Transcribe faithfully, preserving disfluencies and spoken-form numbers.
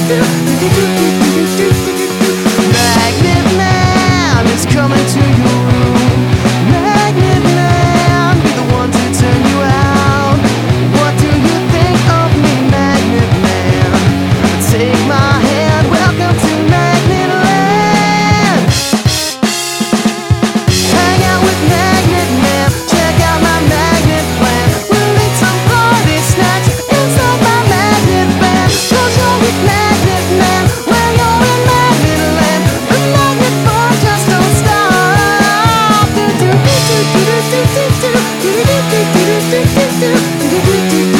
Magnet Man is coming to your room. Magnet Man, be the one to turn you out. What do you think of me, Magnet Man? Take my hand, welcome to Magnet Land. Hang out with Magnet Man, check out my magnet plan. We'll eat some party snacks inside my magnet van. Cause you're with Magnet Man, when you're in Magnet Land. The magnet fun just don't stop. Do do do do do do do do do do do do do do do do do do.